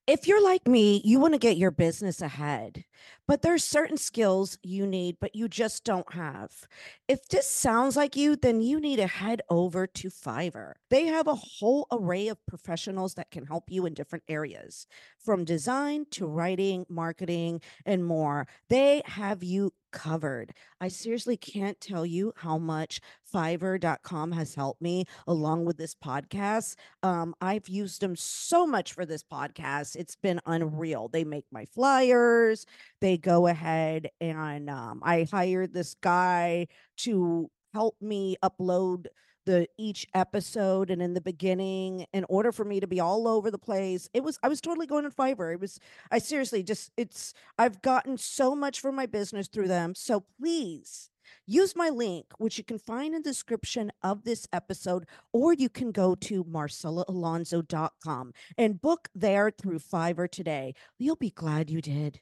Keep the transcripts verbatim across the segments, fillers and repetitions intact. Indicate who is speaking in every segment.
Speaker 1: If you're like me, you want to get your business ahead, but there's certain skills you need, but you just don't have. If this sounds like you, then you need to head over to Fiverr. They have a whole array of professionals that can help you in different areas, from design to writing, marketing, and more. They have you covered. I seriously can't tell you how much Fiverr dot com has helped me along with this podcast. Um, I've used them so much for this podcast. It's been unreal. They make my flyers. They go ahead and um, I hired this guy to help me upload the each episode. And in the beginning, in order for me to be all over the place, it was I was totally going on Fiverr. It was I seriously just it's I've gotten so much for my business through them. So please use my link, which you can find in the description of this episode, or you can go to marcella alonso dot com and book there through Fiverr today. You'll be glad you did.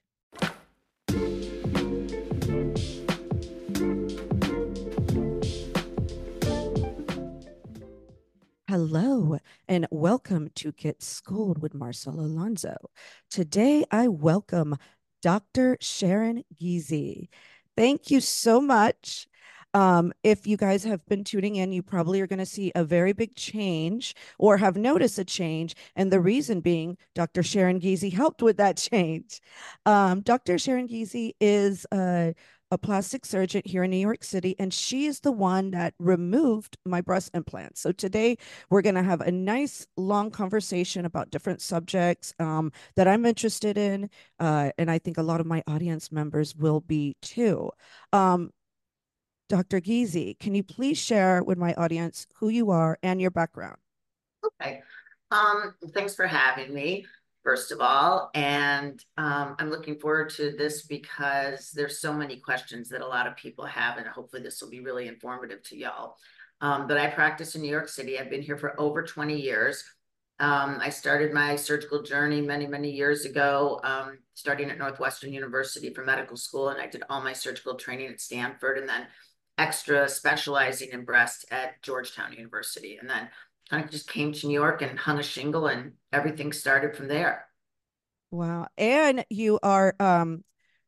Speaker 1: Hello, and welcome to Get Schooled with Marcella Alonso. Today, I welcome Doctor Sharon Giese. Thank you so much. Um, if you guys have been tuning in, you probably are going to see a very big change or have noticed a change. And the reason being, Doctor Sharon Giese helped with that change. Um, Doctor Sharon Giese is a a plastic surgeon here in New York City, and she is the one that removed my breast implants. So today we're going to have a nice long conversation about different subjects um, that I'm interested in. Uh, and I think a lot of my audience members will be too. Um, Doctor Giese, can you please share with my audience who you are and your background?
Speaker 2: Okay. Um, thanks for having me, first of all. And um, I'm looking forward to this because there's so many questions that a lot of people have, and hopefully this will be really informative to y'all. Um, but I practice in New York City. I've been here for over twenty years. Um, I started my surgical journey many, many years ago, um, starting at Northwestern University for medical school, and I did all my surgical training at Stanford, and then extra specializing in breast at Georgetown University. And then kind of just came to New York and hung a shingle, and everything started from there.
Speaker 1: Wow. And you are um,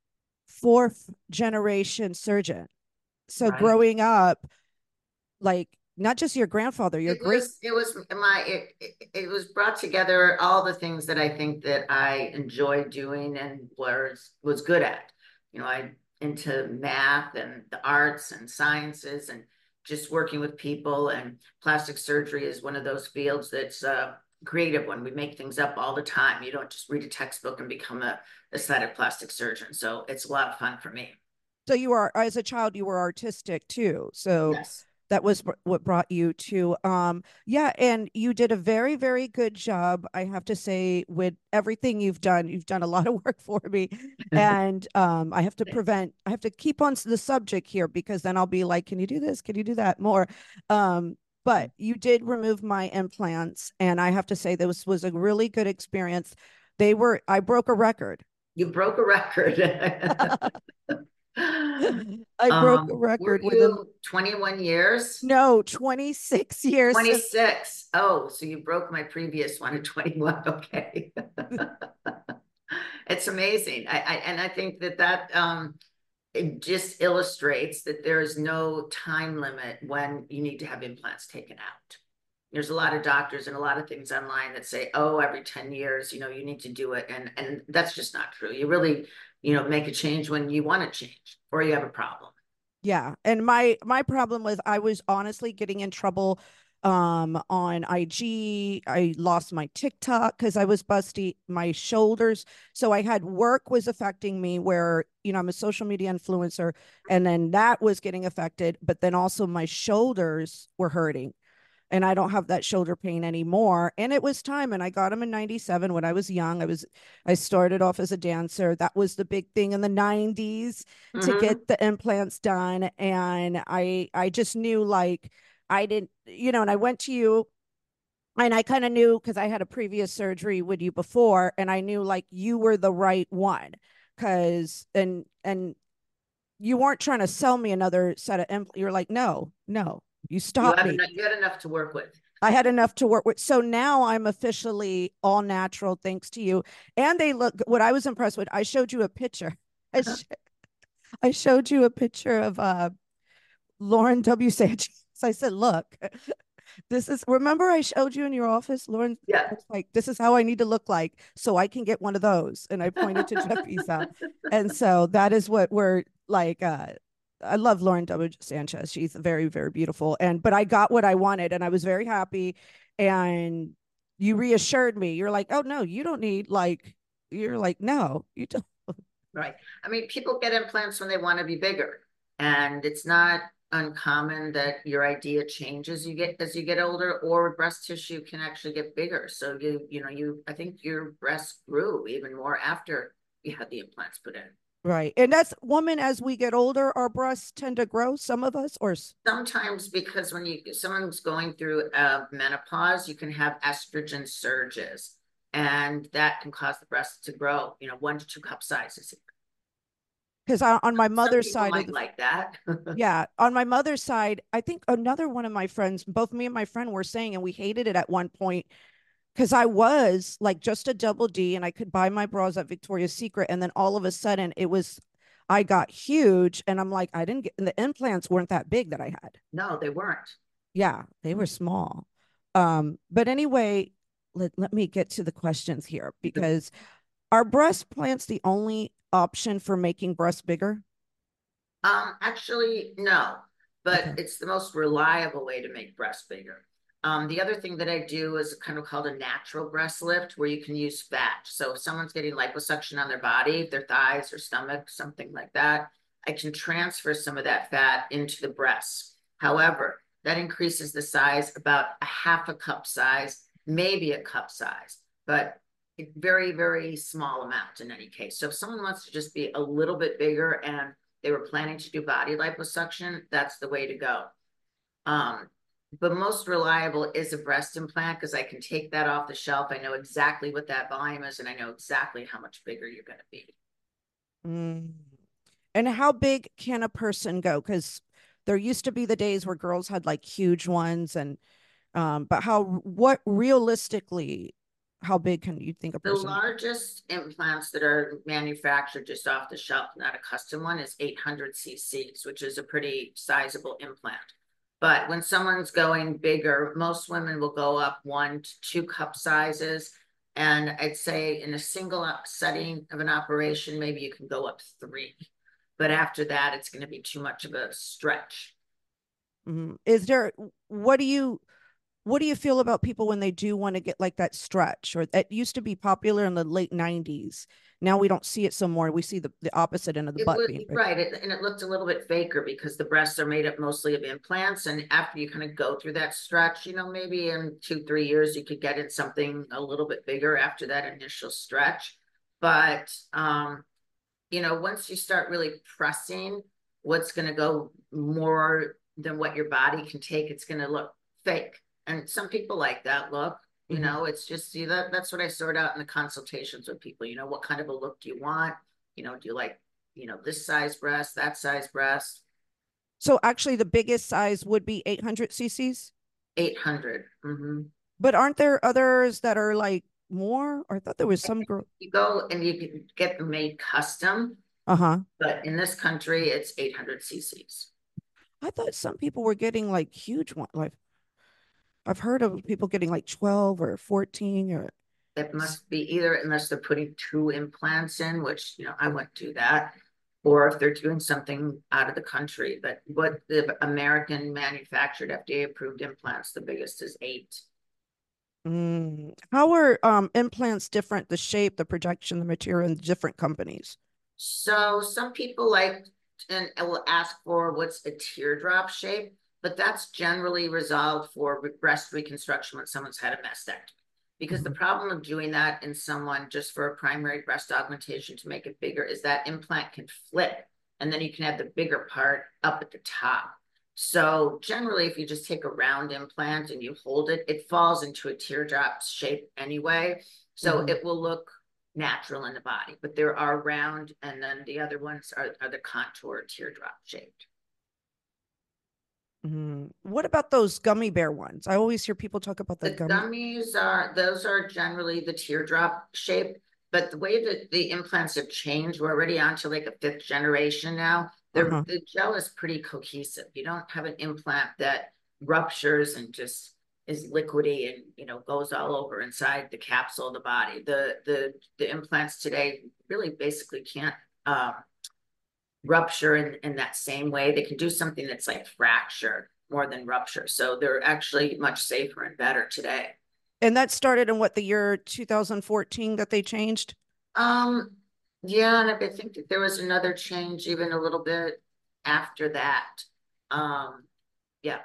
Speaker 1: fourth generation surgeon. So
Speaker 2: Right.
Speaker 1: growing up, like not just your grandfather, your
Speaker 2: It
Speaker 1: great.
Speaker 2: was it was my it, it it was brought together all the things that I think that I enjoyed doing and was was good at. You know, I into math and the arts and sciences and just working with people, and plastic surgery is one of those fields that's a creative one. We make things up all the time. You don't just read a textbook and become a aesthetic plastic surgeon. So it's a lot of fun for me.
Speaker 1: So you are, as a child, you were artistic too. So
Speaker 2: Yes.
Speaker 1: that was what brought you to, um, yeah. And you did a very, very good job. I have to say, with everything you've done, you've done a lot of work for me. And um, I have to prevent, I have to keep on the subject here because then I'll be like, can you do this? Can you do that more? Um, but you did remove my implants. And I have to say, this was a really good experience. They were, I broke a record.
Speaker 2: You broke a record.
Speaker 1: I broke a
Speaker 2: Um, were
Speaker 1: record within,
Speaker 2: you twenty-one years?
Speaker 1: no, twenty-six years since.
Speaker 2: twenty-six. Oh, so you broke my previous one at twenty-one. Okay. It's amazing. I, I and I think that that um it just illustrates that there is no time limit when you need to have implants taken out. There's a lot of doctors and a lot of things online that say, oh, every ten years, you know, you need to do it. And and that's just not true. You really, you know, make a change when you want to change or you have a problem.
Speaker 1: Yeah. And my my problem was I was honestly getting in trouble um on I G. I lost my TikTok because I was busty my shoulders. So I had work was affecting me where, you know, I'm a social media influencer, and then that was getting affected, but then also my shoulders were hurting, and I don't have that shoulder pain anymore. And it was time. And I got them in ninety-seven when I was young. I was, I started off as a dancer. That was the big thing in the nineties to
Speaker 2: Mm-hmm.
Speaker 1: get the implants done. And I, I just knew like I didn't, you know, and I went to you and I kind of knew because I had a previous surgery with you before, and I knew like you were the right one. Cause, and, and, you weren't trying to sell me another set of implants. You're like, no, no, you
Speaker 2: You
Speaker 1: stopped
Speaker 2: have
Speaker 1: me.
Speaker 2: enough, you had enough to work with.
Speaker 1: I had enough to work with. So now I'm officially all natural thanks to you. And they look what I was impressed with. I showed you a picture. I, sh- I showed you a picture of uh, Lauren W. Sanchez. I said, look, this is, remember I showed you in your office, Lauren?
Speaker 2: Yeah.
Speaker 1: It's like, this is how I need to look like so I can get one of those. And I pointed to Jeff Bezos. And so that is what we're like. Uh, I love Lauren W. Sanchez. She's very, very beautiful. And, but I got what I wanted and I was very happy. And you reassured me. You're like, oh, no, you don't need like, you're like, no, you don't.
Speaker 2: Right. I mean, people get implants when they want to be bigger, and it's not uncommon that your idea changes you get as you get older, or breast tissue can actually get bigger. So you, you know, you, I think your breast grew even more after you had the implants put in.
Speaker 1: Right. And that's women as we get older, our breasts tend to grow, some of us, or
Speaker 2: Sometimes because when you someone's going through uh, menopause, you can have estrogen surges, and that can cause the breast to grow, you know, one to two cup sizes.
Speaker 1: because on my
Speaker 2: Some
Speaker 1: mother's
Speaker 2: people
Speaker 1: side of
Speaker 2: might
Speaker 1: the
Speaker 2: like that.
Speaker 1: yeah, on my mother's side, I think another one of my friends, both me and my friend were saying, and we hated it at one point because I was like just a double D and I could buy my bras at Victoria's Secret. And then all of a sudden it was, I got huge and I'm like, I didn't get, and the implants weren't that big that I had.
Speaker 2: No, they weren't.
Speaker 1: Yeah, they were small. Um, but anyway, let, let me get to the questions here because are breast plants the only option for making breasts bigger?
Speaker 2: Um, actually, no, but
Speaker 1: Okay.
Speaker 2: it's the most reliable way to make breasts bigger. Um, the other thing that I do is kind of called a natural breast lift, where you can use fat. So if someone's getting liposuction on their body, their thighs or stomach, something like that, I can transfer some of that fat into the breasts. However, that increases the size about a half a cup size, maybe a cup size, but very, very small amount in any case. So if someone wants to just be a little bit bigger and they were planning to do body liposuction, that's the way to go. Um, but most reliable is a breast implant because I can take that off the shelf. I know exactly what that volume is, and I know exactly how much bigger you're going to be.
Speaker 1: Mm. And how big can a person go? Because there used to be the days where girls had like huge ones, and um, but how what realistically, how big can you think a
Speaker 2: The
Speaker 1: person?
Speaker 2: largest implants that are manufactured just off the shelf, not a custom one, is eight hundred c c's, which is a pretty sizable implant. But when someone's going bigger, most women will go up one to two cup sizes. And I'd say in a single setting of an operation, maybe you can go up three. But after that, it's going to be too much of a stretch.
Speaker 1: Mhm. Is there what do you what do you feel about people when they do want to get like that stretch or that used to be popular in the late nineties? Now we don't see it so more. We see the, the opposite end of the
Speaker 2: It
Speaker 1: butt
Speaker 2: would
Speaker 1: being big.
Speaker 2: right, it, and it looked a little bit faker because the breasts are made up mostly of implants. And after you kind of go through that stretch, you know, maybe in two, three years, you could get it something a little bit bigger after that initial stretch. But, um, you know, once you start really pressing, what's going to go more than what your body can take, it's going to look fake. And some people like that look. You
Speaker 1: Mm-hmm.
Speaker 2: know, it's just see that that's what I sort out in the consultations with people. You know, what kind of a look do you want? You know, do you like, you know, this size breast, that size breast?
Speaker 1: So actually, the biggest size would be eight hundred cc's.
Speaker 2: eight hundred. Mm-hmm.
Speaker 1: But aren't there others that are like more? Or I thought there was some girl.
Speaker 2: You go and you can get them made custom,
Speaker 1: Uh huh.
Speaker 2: but in this country, it's eight hundred c c's.
Speaker 1: I thought some people were getting like huge one. Like I've heard of people getting like twelve or fourteen or.
Speaker 2: It must be either unless they're putting two implants in, which, you know, I wouldn't do that, or if they're doing something out of the country. But what the American manufactured F D A approved implants, the biggest is eight.
Speaker 1: Mm. How are um, implants different? The shape, the projection, the material, in different companies.
Speaker 2: So some people like and will ask for what's a teardrop shape, but that's generally resolved for breast reconstruction when someone's had a mastectomy. Because the
Speaker 1: Mhm.
Speaker 2: problem of doing that in someone just for a primary breast augmentation to make it bigger is that implant can flip, and then you can have the bigger part up at the top. So generally, if you just take a round implant and you hold it, it falls into a teardrop shape anyway. So
Speaker 1: Mhm.
Speaker 2: it will look natural in the body, but there are round, and then the other ones are, are the contour teardrop shaped.
Speaker 1: Mhm. What about those gummy bear ones? I always hear people talk about the
Speaker 2: The
Speaker 1: gummy.
Speaker 2: gummies are, those are generally the teardrop shape, but the way that the implants have changed, we're already on to like a fifth generation now. The,
Speaker 1: Uh-huh.
Speaker 2: the gel is pretty cohesive. You don't have an implant that ruptures and just is liquidy and, you know, goes all over inside the capsule of the body. The the the implants today really basically can't um, rupture in, in that same way. They can do something that's like fracture more than rupture. So they're actually much safer and better today.
Speaker 1: And that started in what, the year two thousand fourteen that they changed?
Speaker 2: Um, yeah, and I think that there was another change even a little bit after that. Um, yeah.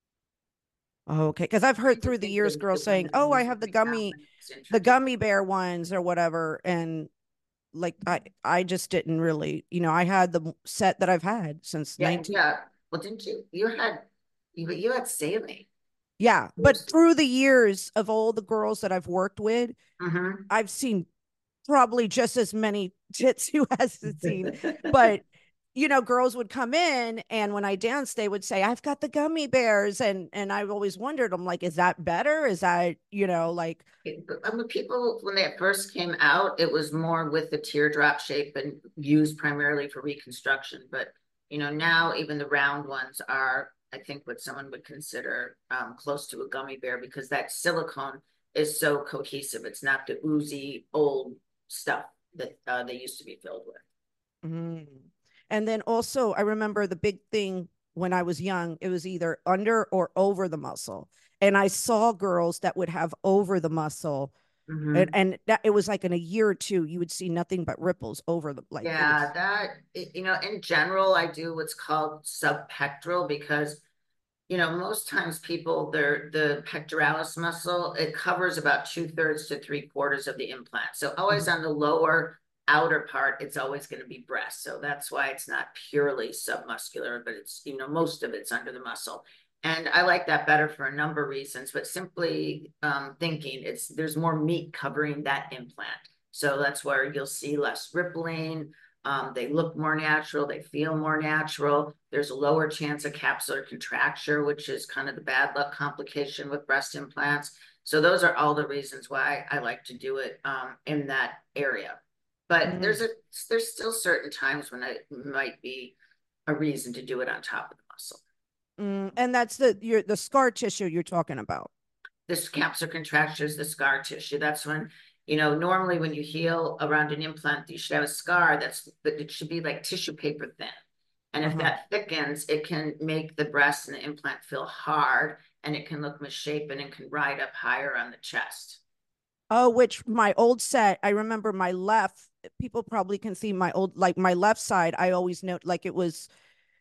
Speaker 1: Oh, okay. Because I've heard
Speaker 2: I
Speaker 1: through the
Speaker 2: think
Speaker 1: years
Speaker 2: the, the
Speaker 1: girls
Speaker 2: one
Speaker 1: saying,
Speaker 2: that
Speaker 1: "Oh, I
Speaker 2: most
Speaker 1: have the gummy,
Speaker 2: recently was
Speaker 1: the
Speaker 2: introduced.
Speaker 1: gummy bear ones or whatever," and like I, I just didn't really, you know, I had the set that I've had since
Speaker 2: Yeah,
Speaker 1: nineteen.
Speaker 2: yeah. Well, didn't you? You had you you had saline.
Speaker 1: Yeah, but through the years of all the girls that I've worked with,
Speaker 2: Mm-hmm.
Speaker 1: I've seen probably just as many tits you has seen, but you know, girls would come in and when I danced, they would say, "I've got the gummy bears." And and I've always wondered, I'm like, is that better? Is that, you know, like
Speaker 2: I mean, people, when they first came out, it was more with the teardrop shape and used primarily for reconstruction. But, you know, now even the round ones are, I think, what someone would consider um, close to a gummy bear because that silicone is so cohesive. It's not the oozy old stuff that uh, they used to be filled with.
Speaker 1: mm. And then also I remember the big thing when I was young, it was either under or over the muscle. And I saw girls that would have over the muscle. And,
Speaker 2: Mm-hmm.
Speaker 1: and that it was like in a year or two, you would see nothing but ripples over the like it
Speaker 2: Yeah,
Speaker 1: was.
Speaker 2: that, you know, in general, I do what's called subpectoral because you know, most times people, their the pectoralis muscle, it covers about two thirds to three quarters of the implant. So always
Speaker 1: Mhm.
Speaker 2: on the lower outer part, it's always going to be breast. So that's why it's not purely submuscular, but it's, you know, most of it's under the muscle. And I like that better for a number of reasons, but simply um, thinking it's there's more meat covering that implant. So that's where you'll see less rippling. Um, they look more natural, they feel more natural. There's a lower chance of capsular contracture, which is kind of the bad luck complication with breast implants. So those are all the reasons why I like to do it um, in that area. But there's
Speaker 1: Mm.
Speaker 2: a there's still certain times when it might be a reason to do it on top of the muscle.
Speaker 1: Mm. And that's the your the scar tissue you're talking about.
Speaker 2: This capsular contracture is the scar tissue. That's when, you know, normally when you heal around an implant, you should have a scar that's, but it should be like tissue paper thin. And if
Speaker 1: Uh-huh.
Speaker 2: that thickens, it can make the breast and the implant feel hard and it can look misshapen and can ride up higher on the chest.
Speaker 1: Oh, which my old set, I remember my left, people probably can see my old, like my left side, I always note like it was,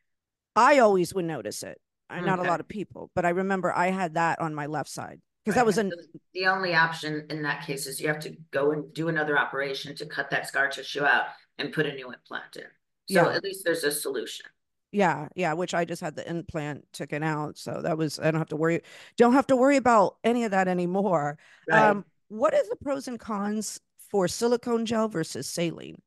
Speaker 1: I always would notice it. I, not a lot
Speaker 2: Okay.
Speaker 1: of people, but I remember I had that on my left side because that
Speaker 2: Right.
Speaker 1: was
Speaker 2: And
Speaker 1: an,
Speaker 2: so the only option in that case is you have to go and do another operation to cut that scar tissue out and put a new implant in. So
Speaker 1: yeah,
Speaker 2: at least there's a solution.
Speaker 1: yeah, yeah, which I just had the implant taken out. So that was, I don't have to worry, don't have to worry about any of that anymore.
Speaker 2: Right.
Speaker 1: Um, what is the pros and cons for silicone gel versus saline?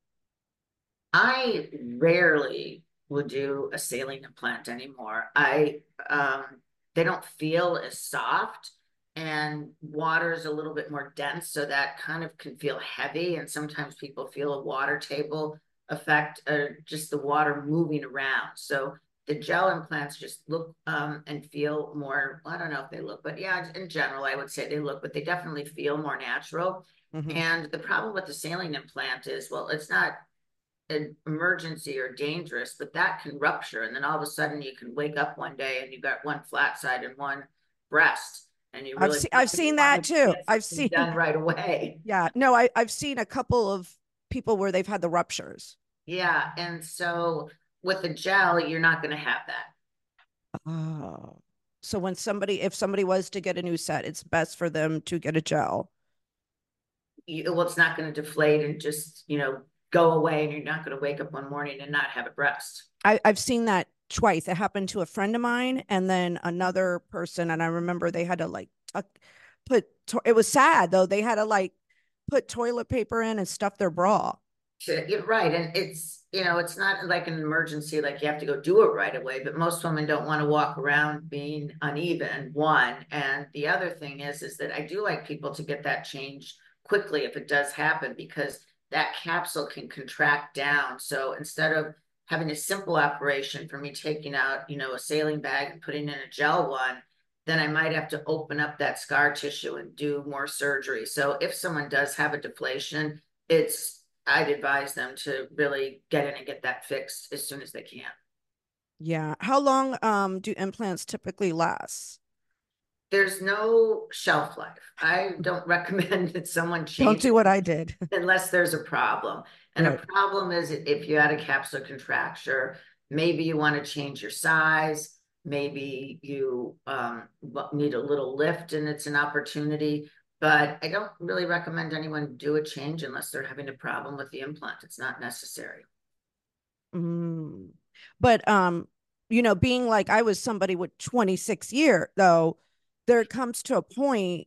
Speaker 2: I rarely would do a saline implant anymore. I um they don't feel as soft and water is a little bit more dense, so that kind of can feel heavy. And sometimes people feel a water table effect or just the water moving around. So the gel implants just look um, and feel more, well, I don't know if they look, but yeah, in general, I would say they look, but they definitely feel more natural.
Speaker 1: Mm-hmm.
Speaker 2: And the problem with the saline implant is, well, it's not an emergency or dangerous, but that can rupture. And then all of a sudden you can wake up one day and you've got one flat side and one breast. And you
Speaker 1: I've
Speaker 2: really
Speaker 1: seen, I've
Speaker 2: you
Speaker 1: seen
Speaker 2: want
Speaker 1: that
Speaker 2: to
Speaker 1: too.
Speaker 2: get
Speaker 1: I've
Speaker 2: something
Speaker 1: seen,
Speaker 2: done right away.
Speaker 1: yeah, no, I, I've seen a couple of people where they've had the ruptures.
Speaker 2: Yeah. And so with the gel, you're not going to have that.
Speaker 1: Oh. So when somebody, if somebody was to get a new set, it's best for them to get a gel.
Speaker 2: You, well, it's not going to deflate and just, you know, go away. And you're not going to wake up one morning and not have a breast.
Speaker 1: I, I've seen that twice. It happened to a friend of mine and then another person. And I remember they had to like tuck, put, to- it was sad though. They had to like put toilet paper in and stuff their bra.
Speaker 2: to, you're right. And it's, you know, it's not like an emergency, like you have to go do it right away, but most women don't want to walk around being uneven, one. And the other thing is, is that I do like people to get that change quickly if it does happen, because that capsule can contract down. So instead of having a simple operation for me taking out, you know, a saline bag and putting in a gel one, then I might have to open up that scar tissue and do more surgery. So if someone does have a deflation, it's, I'd advise them to really get in and get that fixed as soon as they can.
Speaker 1: Yeah. How long um do implants typically last?
Speaker 2: There's no shelf life. I don't recommend that someone
Speaker 1: Don't
Speaker 2: change
Speaker 1: do what I did.
Speaker 2: unless there's a problem. And a
Speaker 1: Right.
Speaker 2: problem is if you had a capsular contracture, maybe you want to change your size, maybe you um, need a little lift and it's an opportunity. But I don't really recommend anyone do a change unless they're having a problem with the implant. It's not necessary.
Speaker 1: Mm. But um, you know, being like I was somebody with twenty-six year though, there comes to a point.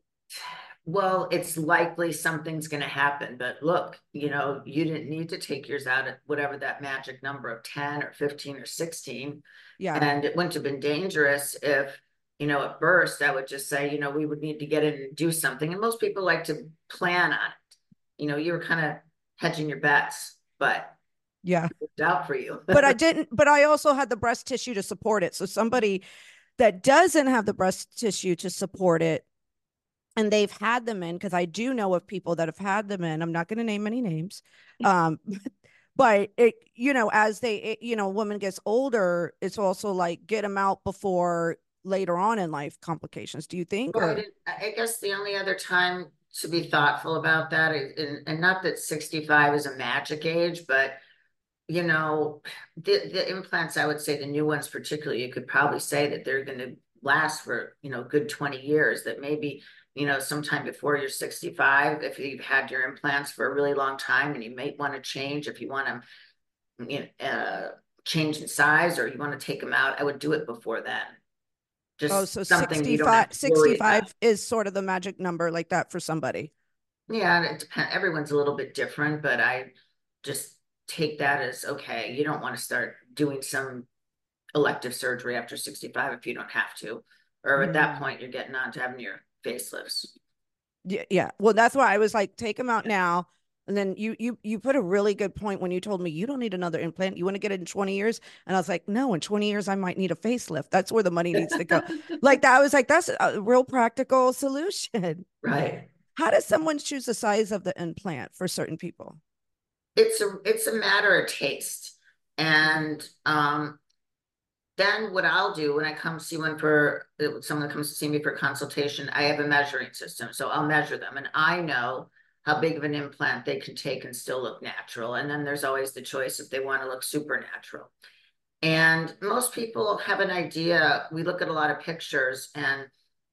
Speaker 2: Well, it's likely something's going to happen, but look, you know, you didn't need to take yours out at whatever that magic number of ten or fifteen or sixteen.
Speaker 1: Yeah.
Speaker 2: And it wouldn't have been dangerous if, you know, it burst. I would just say, you know, we would need to get in and do something. And most people like to plan on it. You know, you were kind of hedging your bets, but
Speaker 1: Yeah.
Speaker 2: it worked out for you.
Speaker 1: But I didn't, but I also had the breast tissue to support it. So somebody that doesn't have the breast tissue to support it and they've had them in, because I do know of people that have had them in. I'm not going to name any names. Um, but it, you know, as they, it, you know, a woman gets older, it's also like get them out before later on in life complications. Do you think?
Speaker 2: Right.
Speaker 1: Or
Speaker 2: And I guess the only other time to be thoughtful about that is, and, and not that sixty-five is a magic age, but you know, the, the implants, I would say the new ones particularly, you could probably say that they're going to last for, you know, a good twenty years, that maybe, you know, sometime before you're sixty-five, if you've had your implants for a really long time and you may want to change, if you want to, you know, uh, change in size or you want to take them out, I would do it before then.
Speaker 1: oh,
Speaker 2: Just
Speaker 1: so
Speaker 2: something you don't have
Speaker 1: sixty-five,
Speaker 2: to worry about.
Speaker 1: sixty-five is sort of the magic number like that for somebody.
Speaker 2: Yeah, it depends. Everyone's a little bit different, but I just take that as okay. You don't want to start doing some elective surgery after sixty-five if you don't have to. Or at that
Speaker 1: Mm.
Speaker 2: point, you're getting on to having your facelifts.
Speaker 1: Yeah, yeah. Well, that's why I was like, take them out now. And then you you you put a really good point when you told me you don't need another implant. You want to get it in twenty years. And I was like, no, in twenty years I might need a facelift. That's where the money needs to go. Like that, I was like, that's a real practical solution.
Speaker 2: Right.
Speaker 1: How does someone choose the size of the implant for certain people?
Speaker 2: It's a it's a matter of taste. And um then what I'll do when I come see one for someone that comes to see me for consultation, I have a measuring system. So I'll measure them and I know how big of an implant they can take and still look natural. And then there's always the choice if they want to look supernatural. And most people have an idea. We look at a lot of pictures and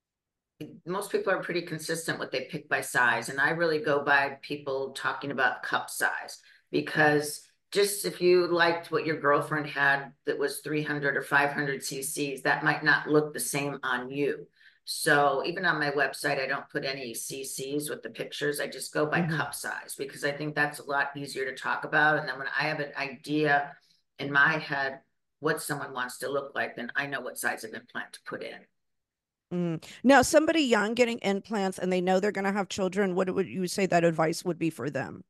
Speaker 2: most people are pretty consistent what they pick by size. And I really go by people talking about cup size because just if you liked what your girlfriend had that was three hundred or five hundred cc's, that might not look the same on you. So even on my website, I don't put any cc's with the pictures. I just go by
Speaker 1: Mhm.
Speaker 2: cup size because I think that's a lot easier to talk about. And then when I have an idea in my head what someone wants to look like, then I know what size of implant to put in.
Speaker 1: Mm. Now, somebody young getting implants and they know they're going to have children, what would you say that advice would be for them?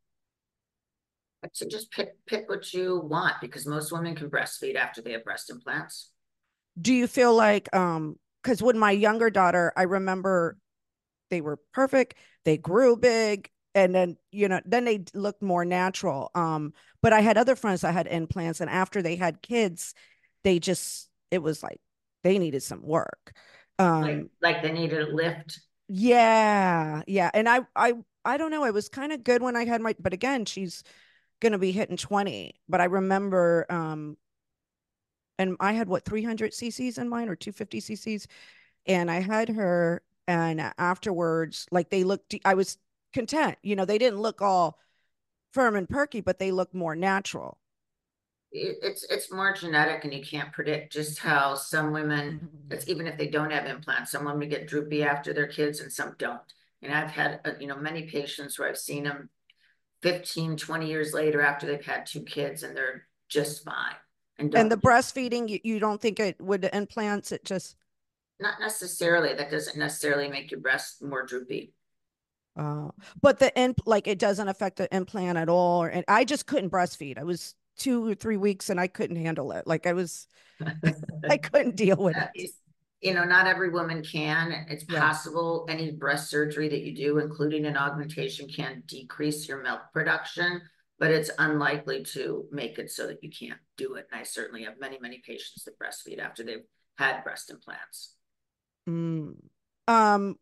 Speaker 2: So just pick pick what you want because most women can breastfeed after they have breast implants.
Speaker 1: Do you feel like, um, because when my younger daughter, I remember they were perfect, they grew big, and then, you know, then they looked more natural. Um, but I had other friends that had implants, and after they had kids, they just, it was like they needed some work.
Speaker 2: Like
Speaker 1: Um,
Speaker 2: like they needed a lift.
Speaker 1: yeah, yeah. And I, I, I don't know. It was kind of good when I had my, but again, she's gonna be hitting twenty. But I remember, um, and I had what three hundred cc's in mine or two hundred fifty cc's, and I had her, and afterwards, like they looked, I was content. You know, they didn't look all firm and perky, but they looked more natural.
Speaker 2: It, it's it's more genetic and you can't predict just how some women,
Speaker 1: Mhm.
Speaker 2: it's even if they don't have implants, some women get droopy after their kids and some don't. And I've had uh, you know many patients where I've seen them fifteen, twenty years later after they've had two kids and they're just fine and
Speaker 1: And the
Speaker 2: don't.
Speaker 1: breastfeeding, you, you don't think it would the implants, it just,
Speaker 2: Not necessarily. That doesn't necessarily make your breast more droopy.
Speaker 1: uh, but the imp, like it doesn't affect the implant at all. Or, and I just couldn't breastfeed. I was two or three weeks and I couldn't handle it. Like I was, I couldn't deal with
Speaker 2: Uh,
Speaker 1: it.
Speaker 2: you know, not every woman can. It's
Speaker 1: Yeah.
Speaker 2: possible any breast surgery that you do, including an augmentation, can decrease your milk production, but it's unlikely to make it so that you can't do it. And I certainly have many, many patients that breastfeed after they've had breast implants.
Speaker 1: Mm. Um,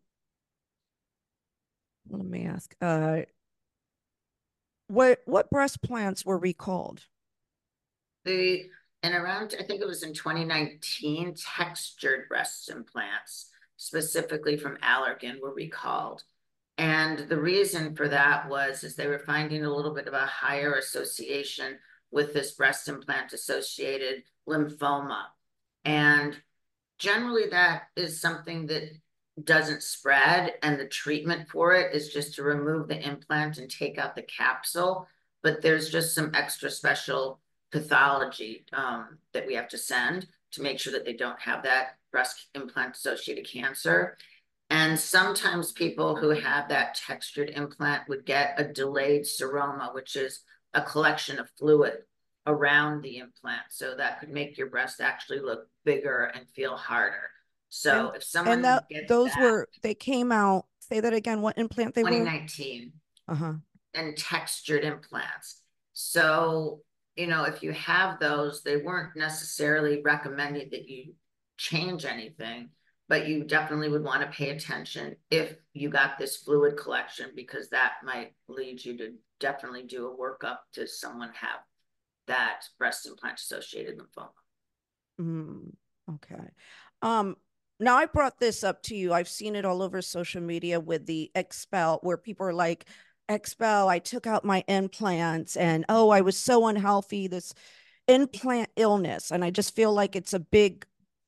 Speaker 1: let me ask, uh, what what breast plants were recalled?
Speaker 2: The and around, I think it was in twenty nineteen, textured breast implants, specifically from Allergan, were recalled. And the reason for that was is they were finding a little bit of a higher association with this breast implant associated lymphoma. And generally that is something that doesn't spread, and the treatment for it is just to remove the implant and take out the capsule. But there's just some extra special pathology um, that we have to send to make sure that they don't have that breast implant associated cancer. And sometimes people who have that textured implant would get a delayed seroma, which is a collection of fluid around the implant. So that could make your breast actually look bigger and feel harder. So
Speaker 1: And
Speaker 2: if
Speaker 1: and
Speaker 2: someone
Speaker 1: that
Speaker 2: gets
Speaker 1: those
Speaker 2: that,
Speaker 1: were they came out. Say that again. What implant they were?
Speaker 2: twenty nineteen,
Speaker 1: Uh-huh.
Speaker 2: and textured implants. So, you know, if you have those, they weren't necessarily recommending that you change anything, but you definitely would want to pay attention if you got this fluid collection, because that might lead you to definitely do a workup to someone have that breast implant associated lymphoma.
Speaker 1: Mm, okay. Um, now I brought this up to you. I've seen it all over social media with the expel, where people are like, expel, I took out my implants and oh, I was so unhealthy, this implant illness. And I just feel like it's a big,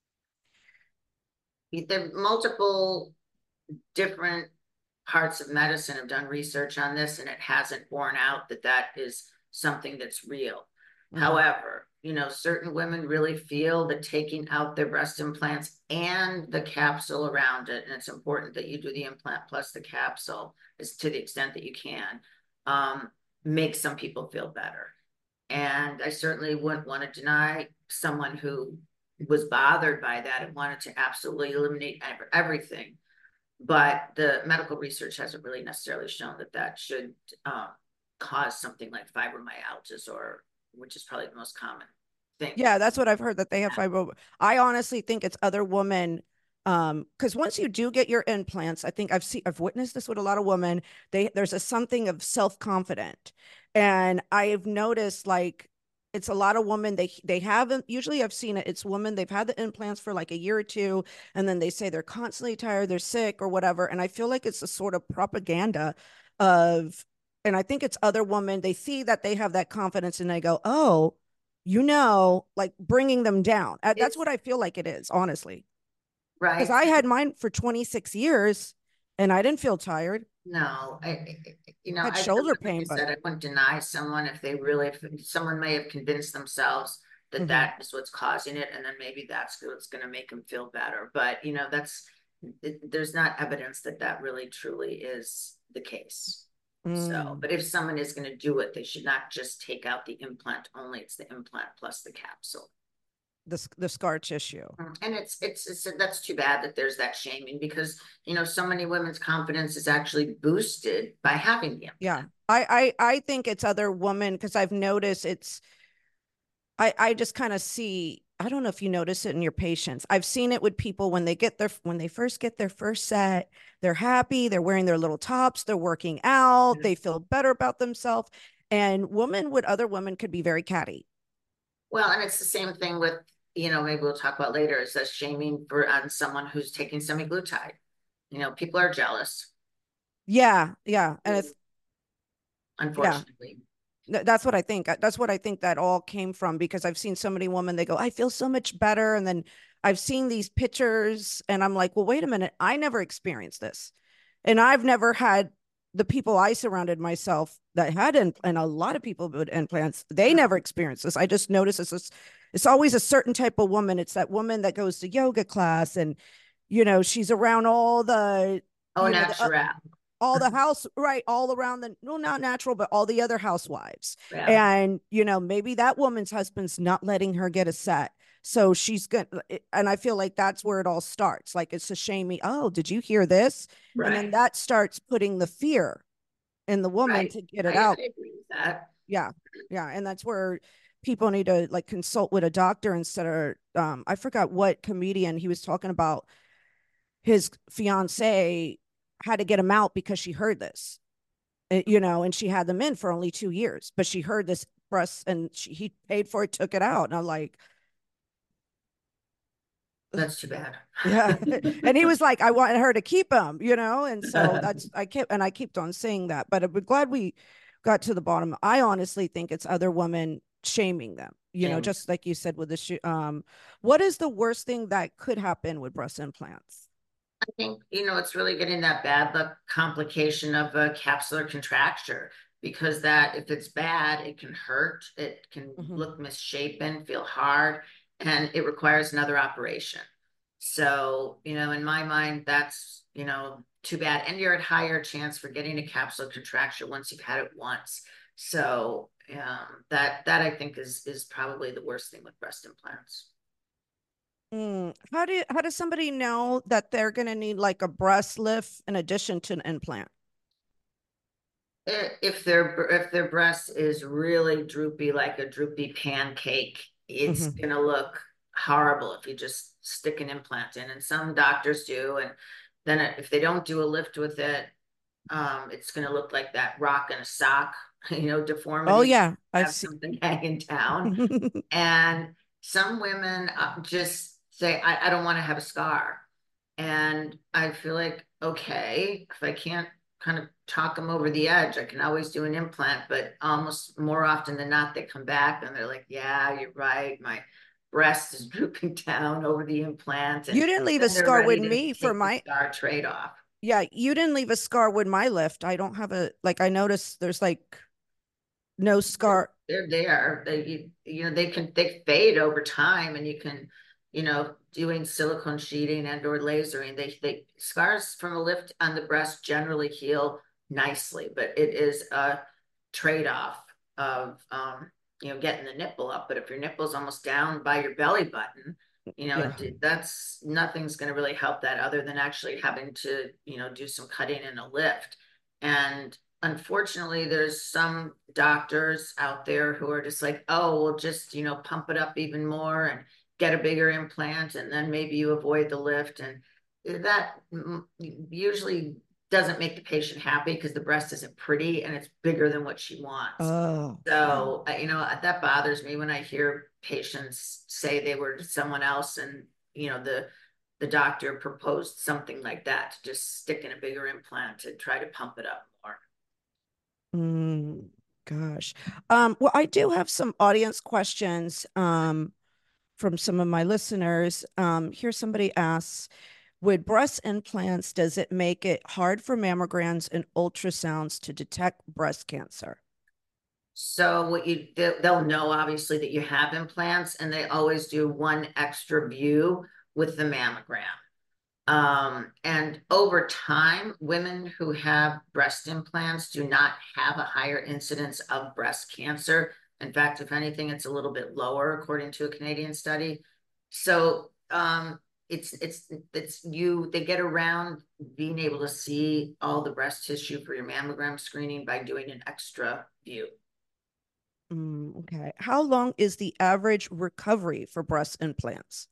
Speaker 2: There are multiple different parts of medicine have done research on this, and it hasn't borne out that that is something that's real.
Speaker 1: mhm.
Speaker 2: However, you know, certain women really feel that taking out their breast implants and the capsule around it, and it's important that you do the implant plus the capsule, is to the extent that you can, um, make some people feel better. And I certainly wouldn't want to deny someone who was bothered by that and wanted to absolutely eliminate everything, but the medical research hasn't really necessarily shown that that should um, cause something like fibromyalgia, or which is probably the most common thing.
Speaker 1: Yeah, that's what I've heard, that they have fibro. I honestly think it's other women. Um, because once you do get your implants, I think I've seen I've witnessed this with a lot of women. They there's a something of self-confident. And I've noticed like it's a lot of women, they they haven't usually I've seen it, it's women, they've had the implants for like a year or two, and then they say they're constantly tired, they're sick or whatever. And I feel like it's a sort of propaganda of, and I think it's other women, they see that they have that confidence and they go, oh, you know, like bringing them down. Uh, That's
Speaker 2: It's
Speaker 1: what I feel like it is, honestly. Because
Speaker 2: right.
Speaker 1: I had mine for twenty-six years and I didn't feel tired.
Speaker 2: No, I, I you know,
Speaker 1: I had
Speaker 2: I
Speaker 1: shoulder
Speaker 2: like I
Speaker 1: pain, but
Speaker 2: said, I wouldn't deny someone if they really, if someone may have convinced themselves that
Speaker 1: mhm.
Speaker 2: that is what's causing it, and then maybe that's what's going to make them feel better. But you know, that's it, there's not evidence that that really truly is the case. So,
Speaker 1: Mm.
Speaker 2: but if someone is going to do it, they should not just take out the implant only. It's the implant plus the capsule.
Speaker 1: the the scar tissue.
Speaker 2: And it's, it's, it's, that's too bad that there's that shaming, because, you know, so many women's confidence is actually boosted by having the
Speaker 1: Yeah.
Speaker 2: implant.
Speaker 1: I I I think it's other women because I've noticed it's I I just kind of see, I don't know if you notice it in your patients. I've seen it with people when they get their when they first get their first set, they're happy, they're wearing their little tops, they're working out, they feel better about themselves. And women with other women could be very catty.
Speaker 2: Well, and it's the same thing with, you know, maybe we'll talk about later, is that shaming for on someone who's taking semaglutide. You know, people are jealous,
Speaker 1: Yeah, yeah. And it's yeah,
Speaker 2: unfortunately.
Speaker 1: that's what I think. That's what I think that all came from, because I've seen so many women, they go, I feel so much better. And then I've seen these pictures and I'm like, well, wait a minute. I never experienced this. And I've never had the people I surrounded myself that had, in, and a lot of people with implants, they never experienced this. I just noticed this. It's, it's always a certain type of woman. It's that woman that goes to yoga class and, you know, she's around all the,
Speaker 2: Oh,
Speaker 1: you know, the, uh,
Speaker 2: natural.
Speaker 1: all the house, right, all around the, no, not natural, but all the other housewives.
Speaker 2: Yeah.
Speaker 1: And, you know, maybe that woman's husband's not letting her get a set. So she's good. And I feel like that's where it all starts. Like it's a shame. Oh, did you hear this? And then
Speaker 2: Right.
Speaker 1: that starts putting the fear in the woman
Speaker 2: Right.
Speaker 1: to get
Speaker 2: I,
Speaker 1: it
Speaker 2: I
Speaker 1: out.
Speaker 2: agree with that.
Speaker 1: Yeah. Yeah. And that's where people need to like consult with a doctor instead of, um, I forgot what comedian he was talking about. His fiance had to get him out because she heard this, uh, you know, and she had them in for only two years, but she heard this breast and she, he paid for it, took it out. And I'm like,
Speaker 2: That's too bad.
Speaker 1: yeah. And he was like, I wanted her to keep him, you know? And so that's, I kept, and I kept on saying that, but I'm glad we got to the bottom. I honestly think it's other women shaming them, you know,
Speaker 2: Shame.
Speaker 1: just like you said with the, sh- um, what is the worst thing that could happen with breast implants?
Speaker 2: I think, you know, it's really getting that bad luck complication of a capsular contracture because that if it's bad, it can hurt, it can
Speaker 1: Mm-hmm.
Speaker 2: look misshapen, feel hard, and it requires another operation. So, you know, in my mind, that's, you know, too bad. And you're at higher chance for getting a capsular contracture once you've had it once. So, um, that that I think is is probably the worst thing with breast implants.
Speaker 1: Mm. How do you, how does somebody know that they're going to need like a breast lift in addition to an implant?
Speaker 2: If their if their breast is really droopy, like a droopy pancake, it's
Speaker 1: Mm-hmm.
Speaker 2: gonna look horrible if you just stick an implant in. And some doctors do, and then if they don't do a lift with it, um, it's gonna look like that rock in a sock, you know,
Speaker 1: Oh
Speaker 2: deformity.
Speaker 1: yeah, I've
Speaker 2: Have
Speaker 1: seen.
Speaker 2: something hanging down, and some women uh, just say, I, I don't want to have a scar. And I feel like, okay, if I can't kind of talk them over the edge, I can always do an implant. But almost more often than not, they come back and they're like, yeah, you're right. My breast is drooping down over the implant. And
Speaker 1: You didn't leave a
Speaker 2: then they're
Speaker 1: scar with
Speaker 2: ready to
Speaker 1: me for
Speaker 2: take the
Speaker 1: my,
Speaker 2: scar trade off.
Speaker 1: yeah, you didn't leave a scar with my lift. I don't have a, like, I noticed there's like no
Speaker 2: they're,
Speaker 1: scar.
Speaker 2: they're there. They you, you know they can they fade over time, and you can you know doing silicone sheeting and or lasering. They they scars from a lift on the breast generally heal nicely, but it is a trade off of um, you know getting the nipple up. But if your nipple's almost down by your belly button, you know
Speaker 1: Yeah.
Speaker 2: that's nothing's going to really help that other than actually having to you know do some cutting and a lift. And unfortunately, there's some doctors out there who are just like, oh, we'll just, you know, pump it up even more and get a bigger implant, and then maybe you avoid the lift. And that usually doesn't make the patient happy because the breast isn't pretty and it's bigger than what she wants.
Speaker 1: Oh,
Speaker 2: So, uh, you know, that bothers me when I hear patients say they were to someone else and, you know, the the doctor proposed something like that to just stick in a bigger implant to try to pump it up more.
Speaker 1: mm, gosh. Um, well, I do have some audience questions um, from some of my listeners. Um, here, somebody asks, with breast implants, does it make it hard for mammograms and ultrasounds to detect breast cancer?
Speaker 2: So what you they'll know obviously that you have implants, and they always do one extra view with the mammogram. Um, and over time, women who have breast implants do not have a higher incidence of breast cancer. In fact, if anything, it's a little bit lower according to a Canadian study. So um, it's it's it's you they get around being able to see all the breast tissue for your mammogram screening by doing an extra view.
Speaker 1: Mm, okay. How long is the average recovery for breast implants?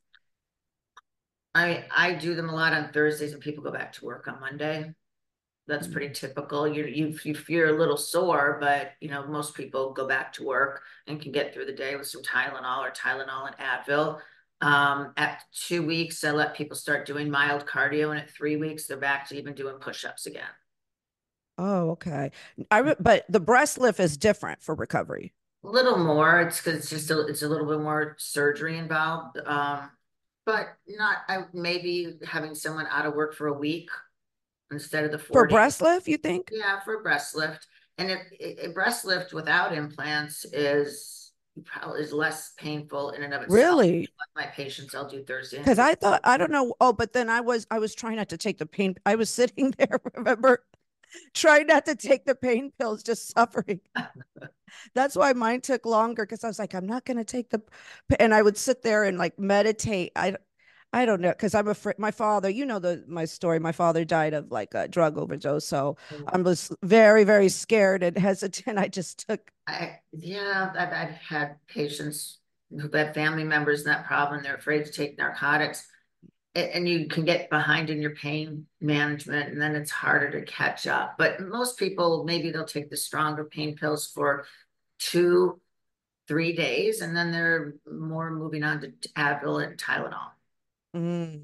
Speaker 2: I I do them a lot on Thursdays and people go back to work on Monday. That's pretty
Speaker 1: Mm.
Speaker 2: typical. You you you feel a little sore, but you know most people go back to work and can get through the day with some Tylenol or Tylenol and Advil. Um, at two weeks, I let people start doing mild cardio, and at three weeks, they're back to even doing push-ups again.
Speaker 1: Oh, okay. I re- but the breast lift is different for recovery.
Speaker 2: A little more. It's because it's just a, it's a little bit more surgery involved. Um, but not I maybe having someone out of work for a week instead of the
Speaker 1: For
Speaker 2: forty.
Speaker 1: breast lift, you think?
Speaker 2: Yeah, for breast lift. And if a breast lift without implants is probably is less painful in and of itself.
Speaker 1: Really?
Speaker 2: My patients, I'll do Thursday and
Speaker 1: Because
Speaker 2: Friday.
Speaker 1: I thought, I don't know. Oh, but then I was I was trying not to take the pain. I was sitting there, remember, trying not to take the pain pills, just suffering. That's why mine took longer because I was like, I'm not going to take the, and I would sit there and like meditate. I, I don't know because I'm afraid. My father, you know the my story. My father died of like a drug overdose, so I was very very scared and hesitant. I just took.
Speaker 2: I yeah, I've, I've had patients who've had family members in that problem. They're afraid to take narcotics, and you can get behind in your pain management, and then it's harder to catch up. But most people, maybe they'll take the stronger pain pills for two, three days, and then they're more moving on to Advil and Tylenol.
Speaker 1: Mm.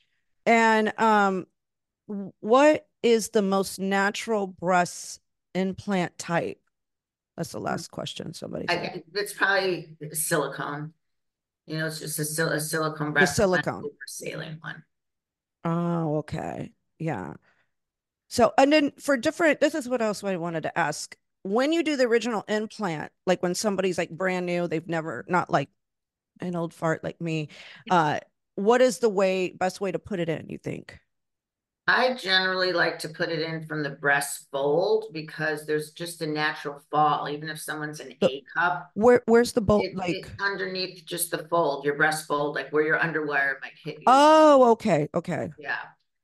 Speaker 1: And um, what is the most natural breast implant type? That's the last question somebody said.
Speaker 2: I, it's probably silicone. You know, it's just a, sil a silicone
Speaker 1: The
Speaker 2: breast implant
Speaker 1: silicone.
Speaker 2: over saline one.
Speaker 1: Oh, okay. Yeah. So, and then for different, this is what else I wanted to ask. When you do the original implant, like when somebody's like brand new, they've never, not like an old fart like me, uh, what is the way, best way to put it in, you think?
Speaker 2: I generally like to put it in from the breast fold because there's just a natural fall. Even if someone's an
Speaker 1: The,
Speaker 2: A cup,
Speaker 1: where, where's the bolt?
Speaker 2: it,
Speaker 1: Like,
Speaker 2: it underneath just the fold, your breast fold, like where your underwire might hit you.
Speaker 1: oh, okay. Okay.
Speaker 2: Yeah.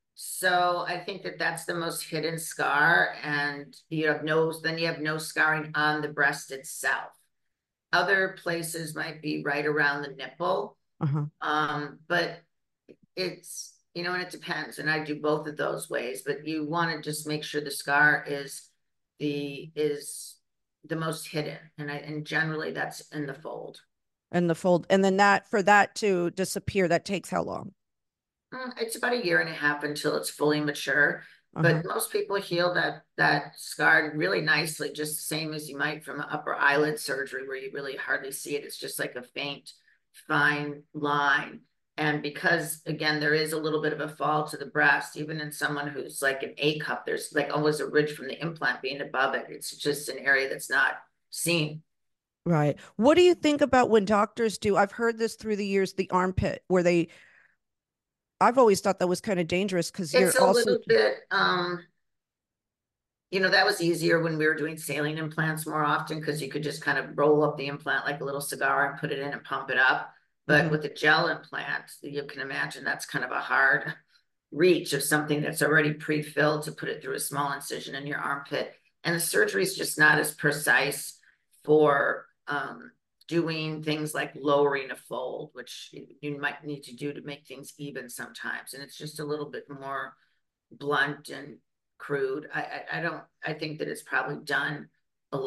Speaker 2: So I think that that's the most hidden scar, and you have no, then you have no scarring on the breast itself. Other places might be right around the nipple,
Speaker 1: Uh-huh.
Speaker 2: um, but it's, you know, and it depends. And I do both of those ways, but you want to just make sure the scar is the is the most hidden. And I and generally that's in the fold.
Speaker 1: And the fold, and then that for that to disappear, that takes how long?
Speaker 2: Mm, It's about a year and a half until it's fully mature.
Speaker 1: Uh-huh.
Speaker 2: But most people heal that that scar really nicely, just the same as you might from an upper eyelid surgery where you really hardly see it. It's just like a faint, fine line. And because again, there is a little bit of a fall to the breast, even in someone who's like an A cup, there's like almost a ridge from the implant being above it. It's just an area that's not seen.
Speaker 1: Right. What do you think about when doctors do? I've heard this through the years, the armpit, where they, I've always thought that was kind of dangerous because
Speaker 2: It's
Speaker 1: you're
Speaker 2: a
Speaker 1: also,
Speaker 2: little bit um you know, that was easier when we were doing saline implants more often because you could just kind of roll up the implant like a little cigar and put it in and pump it up. But
Speaker 1: Mhm.
Speaker 2: with a gel implant, you can imagine that's kind of a hard reach of something that's already pre-filled to put it through a small incision in your armpit. And the surgery is just not as precise for um, doing things like lowering a fold, which you might need to do to make things even sometimes. And it's just a little bit more blunt and crude. I, I, I don't, I think that it's probably done a,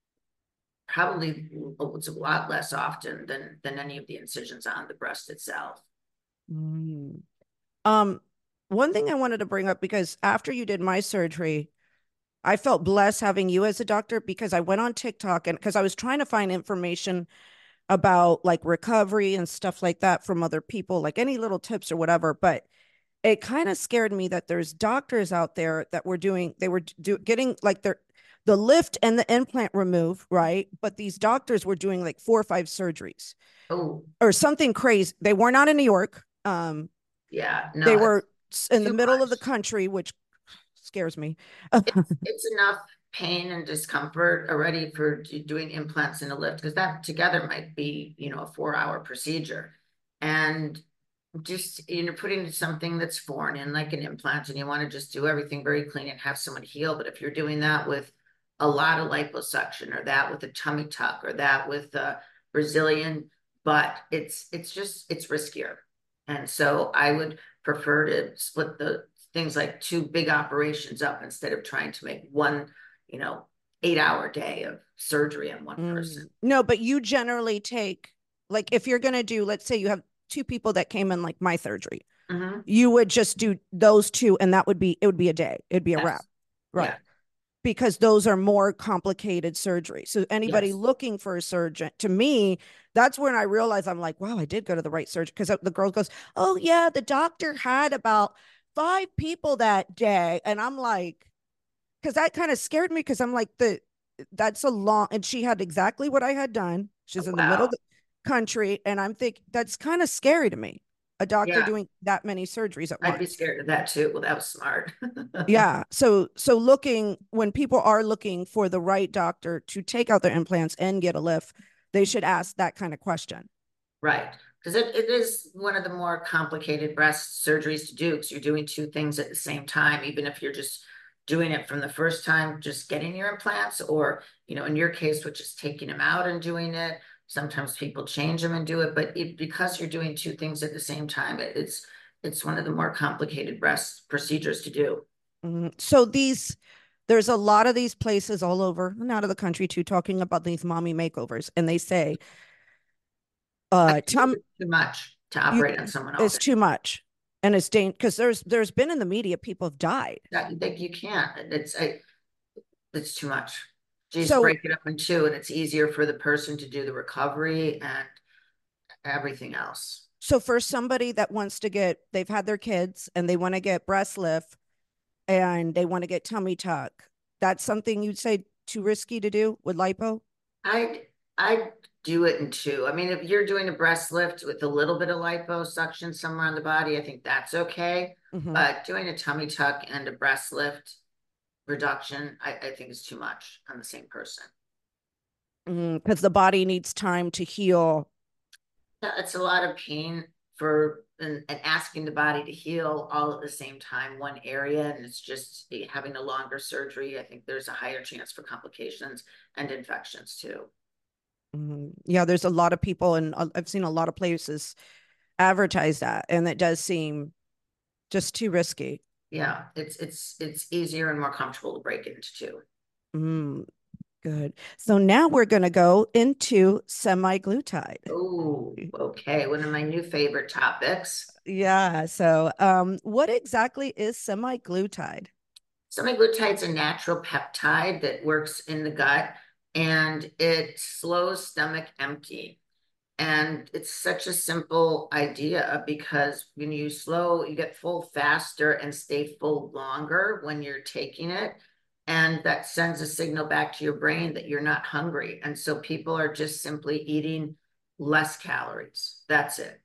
Speaker 2: probably it's a lot less often than, than any of the incisions on the breast itself.
Speaker 1: Mm. Um, one thing I wanted to bring up because after you did my surgery, I felt blessed having you as a doctor because I went on TikTok and because I was trying to find information about like recovery and stuff like that from other people, like any little tips or whatever. But it kind of scared me that there's doctors out there that were doing, they were do, getting like their, the lift and the implant removed, right? But these doctors were doing like four or five surgeries
Speaker 2: Oh,
Speaker 1: or something crazy. They were not in New York. Um,
Speaker 2: yeah,
Speaker 1: they
Speaker 2: no,
Speaker 1: were in the
Speaker 2: too
Speaker 1: middle of the
Speaker 2: much.
Speaker 1: country, which scares me.
Speaker 2: It's, it's enough pain and discomfort already for doing implants in a lift because that together might be, you know, a four hour procedure. And just, you know, putting something that's foreign in like an implant and you want to just do everything very clean and have someone heal. But if you're doing that with a lot of liposuction or that with a tummy tuck or that with a Brazilian butt, it's, it's just, it's riskier. And so I would prefer to split the things like two big operations up instead of trying to make one, you know, eight hour day of surgery on one person.
Speaker 1: Mm. No, but you generally take, like, if you're going to do, let's say you have two people that came in, like my surgery,
Speaker 2: Mm-hmm.
Speaker 1: you would just do those two, and that would be, it would be a day, it'd be a wrap.
Speaker 2: Yes.
Speaker 1: Right.
Speaker 2: Yeah.
Speaker 1: Because those are more complicated surgery. So anybody
Speaker 2: Yes.
Speaker 1: looking for a surgeon, to me, that's when I realized I'm like, wow, I did go to the right surgeon. Because the girl goes, oh yeah, the doctor had about five people that day. And I'm like, because that kind of scared me because I'm like, the that's a long, and she had exactly what I had done. She's in the middle of
Speaker 2: Wow.
Speaker 1: the country. And I'm thinking that's kind of scary to me. A doctor
Speaker 2: Yeah,
Speaker 1: doing that many surgeries at
Speaker 2: I'd be
Speaker 1: once.
Speaker 2: scared of that too. Well, that was smart.
Speaker 1: Yeah. So so looking when people are looking for the right doctor to take out their implants and get a lift, they should ask that kind of question.
Speaker 2: Right. Because it, it is one of the more complicated breast surgeries to do because you're doing two things at the same time, even if you're just doing it from the first time, just getting your implants, or, you know, in your case, which is taking them out and doing it. Sometimes people change them and do it, but it, because you're doing two things at the same time, it, it's it's one of the more complicated breast procedures to do.
Speaker 1: Mhm. So these there's a lot of these places all over and out of the country too talking about these mommy makeovers, and they say
Speaker 2: I
Speaker 1: uh
Speaker 2: think
Speaker 1: Tom,
Speaker 2: it's too much to
Speaker 1: you
Speaker 2: operate on someone all
Speaker 1: it's
Speaker 2: day.
Speaker 1: too much, and it's dangerous because there's there's been in the media people have died.
Speaker 2: That, that you can't. It's I, it's too much. Just
Speaker 1: So
Speaker 2: break it up in two, and it's easier for the person to do the recovery and everything else.
Speaker 1: so for somebody that wants to get they've had their kids and they want to get breast lift and they want to get tummy tuck, that's something you'd say too risky to do with lipo?
Speaker 2: I I do it in two. I mean, if you're doing a breast lift with a little bit of liposuction somewhere on the body, I think that's okay.
Speaker 1: Mm-hmm.
Speaker 2: But doing a tummy tuck and a breast lift reduction, I, I think is too much on the same person.
Speaker 1: Because the body needs time to heal.
Speaker 2: Yeah, it's a lot of pain for and, and asking the body to heal all at the same time, one area, and it's just having a longer surgery. I think there's a higher chance for complications and infections too.
Speaker 1: Mhm. Yeah, there's a lot of people, and uh, I've seen a lot of places advertise that, and it does seem just too risky.
Speaker 2: Yeah, it's it's it's easier and more comfortable to break it into two.
Speaker 1: Mm, good. So now we're going to go into semi-glutide.
Speaker 2: Oh, okay. One of my new favorite topics.
Speaker 1: Yeah. So, um, what exactly is semi-glutide?
Speaker 2: Semaglutide is a natural peptide that works in the gut and it slows stomach empty. And it's such a simple idea because when you slow, you get full faster and stay full longer when you're taking it. And that sends a signal back to your brain that you're not hungry. And so people are just simply eating less calories. That's it.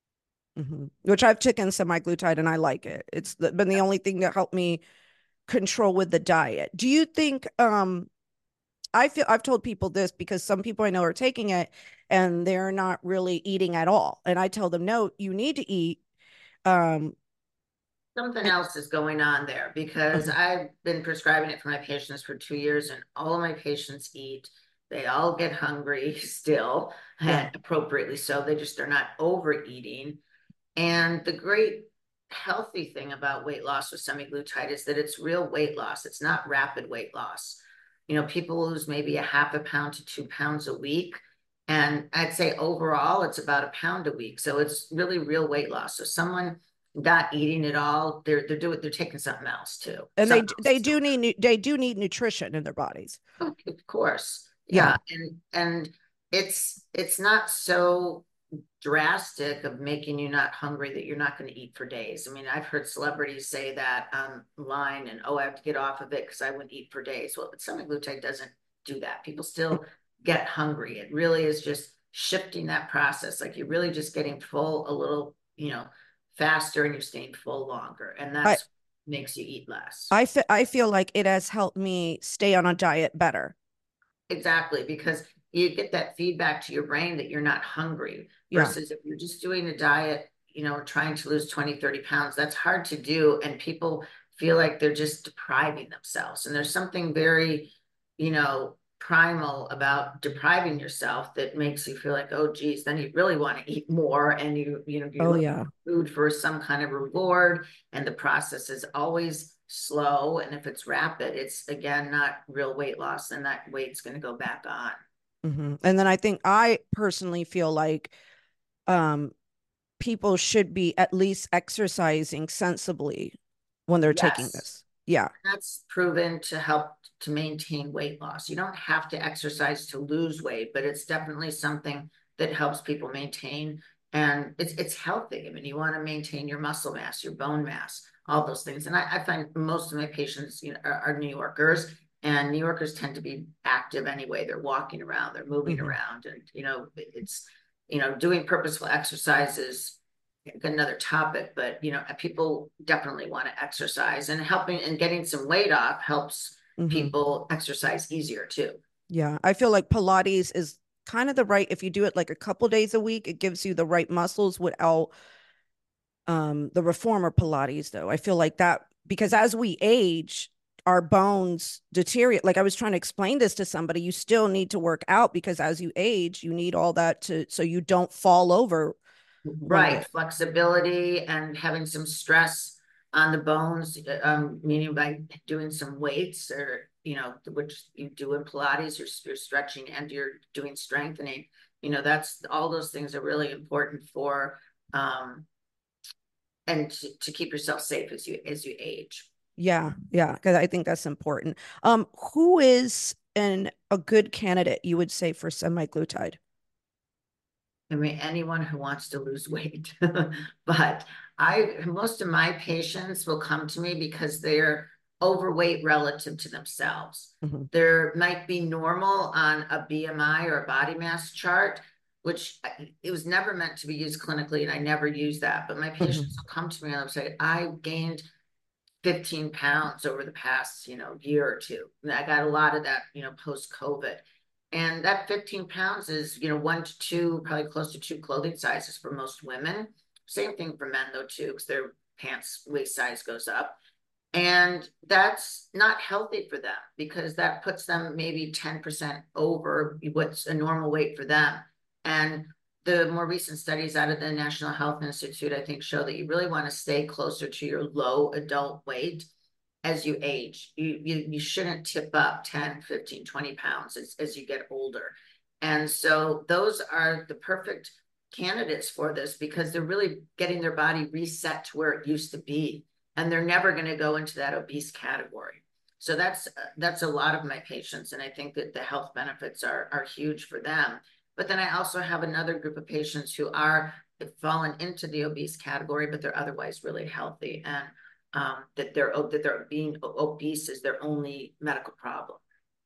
Speaker 1: Mhm. Which I've taken semi-glutide and I like it. It's the, been the only thing that helped me control with the diet. Do you think um I feel I've told people this because some people I know are taking it and they're not really eating at all. And I tell them, no, you need to eat. Um,
Speaker 2: Something
Speaker 1: and-
Speaker 2: else is going on there because
Speaker 1: uh-huh,
Speaker 2: I've been prescribing it for my patients for two years and all of my patients eat. They all get hungry still,
Speaker 1: yeah.
Speaker 2: and appropriately so. They just are not overeating. And the great healthy thing about weight loss with semaglutide is that it's real weight loss. It's not rapid weight loss. You know, people lose maybe a half a pound to two pounds a week. And I'd say overall, it's about a pound a week. So it's really real weight loss. So someone not eating at all, they're they're doing they're taking something else too.
Speaker 1: And they
Speaker 2: Something else
Speaker 1: they
Speaker 2: is
Speaker 1: do
Speaker 2: going
Speaker 1: need they do need nutrition in their bodies.
Speaker 2: on. Of course.
Speaker 1: Yeah.
Speaker 2: Yeah. And and it's it's not so drastic of making you not hungry that you're not going to eat for days. I mean, I've heard celebrities say that online and, oh, I have to get off of it because I wouldn't eat for days. Well, semaglutide doesn't do that. People still get hungry. It really is just shifting that process. Like you're really just getting full a little, you know, faster and you're staying full longer. And
Speaker 1: I
Speaker 2: that's makes you eat less.
Speaker 1: I fe- I feel like it has helped me stay on a diet better.
Speaker 2: Exactly, because you get that feedback to your brain that you're not hungry
Speaker 1: Yeah.
Speaker 2: versus if you're just doing a diet, you know, trying to lose twenty, thirty pounds, that's hard to do. And people feel like they're just depriving themselves. And there's something very, you know, primal about depriving yourself that makes you feel like, oh, geez, then you really want to eat more. And you, you know, you're
Speaker 1: Oh
Speaker 2: looking
Speaker 1: yeah.
Speaker 2: for food for some kind of reward. And the process is always slow. And if it's rapid, it's again not real weight loss, and that weight's going to go back on.
Speaker 1: Hmm. And then I think I personally feel like um people should be at least exercising sensibly when they're taking
Speaker 2: Yes,
Speaker 1: this. Yeah.
Speaker 2: that's proven to help to maintain weight loss. You don't have to exercise to lose weight, but it's definitely something that helps people maintain. And it's it's healthy. I mean, you want to maintain your muscle mass, your bone mass. all those things. And I, I find most of my patients, you know, are, are New Yorkers, and New Yorkers tend to be active anyway. They're walking around, they're moving
Speaker 1: Mm-hmm.
Speaker 2: around, and you know, it's, you know, doing purposeful exercises another topic, but you know, people definitely want to exercise, and helping and getting some weight off helps
Speaker 1: Mm-hmm.
Speaker 2: people exercise easier too.
Speaker 1: Yeah, I feel like Pilates is kind of the right, if you do it like a couple days a week, it gives you the right muscles without um the reformer Pilates though. I feel like that because as we age, our bones deteriorate. Like I was trying to explain this to somebody, you still need to work out because as you age, you need all that to so you don't fall over one
Speaker 2: Right,
Speaker 1: day.
Speaker 2: flexibility and having some stress on the bones, um, meaning by doing some weights, or you know, which you do in Pilates, you're, you're stretching and you're doing strengthening. You know, that's all those things are really important for um and to, to keep yourself safe as you as you age.
Speaker 1: Yeah, yeah, because I think that's important. Um, who is an a good candidate you would say for semaglutide?
Speaker 2: I mean, anyone who wants to lose weight. But I, most of my patients will come to me because they're overweight relative to themselves.
Speaker 1: Mhm.
Speaker 2: There might be normal on a B M I or a body mass chart, which it was never meant to be used clinically, and I never use that. But my patients
Speaker 1: Mhm.
Speaker 2: will come to me and they'll say, I gained fifteen pounds over the past, you know, year or two. And I got a lot of that, you know, post COVID. And that fifteen pounds is, you know, one to two, probably close to two clothing sizes for most women. Same thing for men, though, too, because their pants waist size goes up. And that's not healthy for them because that puts them maybe ten percent over what's a normal weight for them. And the more recent studies out of the National Health Institute, I think, show that you really want to stay closer to your low adult weight as you age. You, you, you shouldn't tip up ten, fifteen, twenty pounds as, as you get older. And so those are the perfect candidates for this because they're really getting their body reset to where it used to be, and they're never going to go into that obese category. So that's that's a lot of my patients, and I think that the health benefits are are huge for them. But then I also have another group of patients who are fallen into the obese category, but they're otherwise really healthy, and um, that they're that they're being obese is their only medical problem.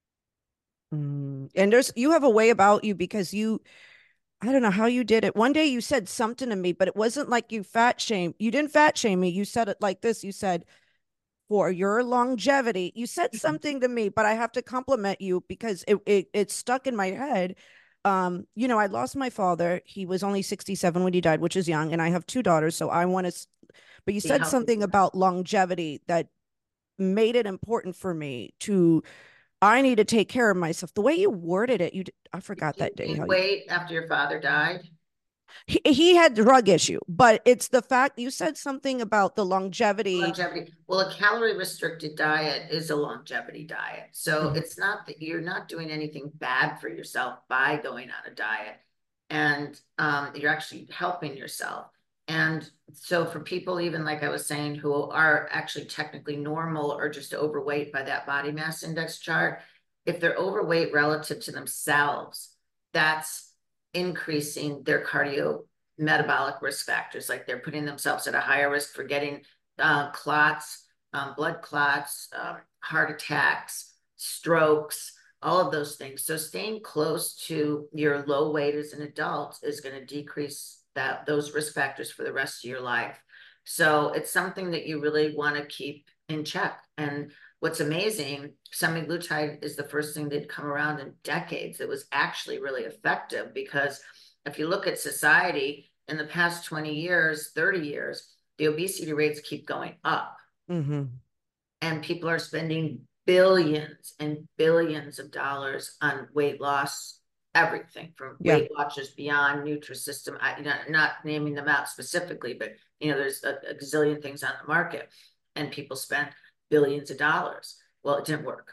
Speaker 1: Mm. And there's you have a way about you because you I don't know how you did it. One day you said something to me, but it wasn't like you fat shame. You didn't fat shame me. You said it like this. You said, for your longevity. You said something to me, but I have to compliment you because it it, it stuck in my head. Um, you know, I lost my father. He was only sixty-seven when he died, which is young, and I have two daughters, so I want to but you
Speaker 2: Be
Speaker 1: said
Speaker 2: healthy.
Speaker 1: something about longevity that made it important for me to I need to take care of myself. The way you worded it, you I forgot
Speaker 2: You
Speaker 1: that day
Speaker 2: gained
Speaker 1: how you
Speaker 2: weight after your father died.
Speaker 1: he, he had drug issue, but it's the fact you said something about the longevity.
Speaker 2: Longevity. Well, a calorie restricted diet is a longevity diet. So
Speaker 1: Mhm.
Speaker 2: it's not that you're not doing anything bad for yourself by going on a diet. And um, you're actually helping yourself. And so for people, even like I was saying, who are actually technically normal or just overweight by that body mass index chart, if they're overweight relative to themselves, that's increasing their cardio metabolic risk factors. Like they're putting themselves at a higher risk for getting uh, clots, um, blood clots, um, heart attacks, strokes, all of those things. So staying close to your low weight as an adult is going to decrease that those risk factors for the rest of your life. So it's something that you really want to keep in check. And what's amazing, semaglutide is the first thing that come around in decades that was actually really effective, because if you look at society in the past twenty years, thirty years, the obesity rates keep going up,
Speaker 1: Mhm.
Speaker 2: and people are spending billions and billions of dollars on weight loss, everything from
Speaker 1: Yeah.
Speaker 2: Weight Watchers, Beyond, Nutrisystem. I, you know, not naming them out specifically, but you know, there's a, a gazillion things on the market, and people spend billions of dollars. Well, it didn't work.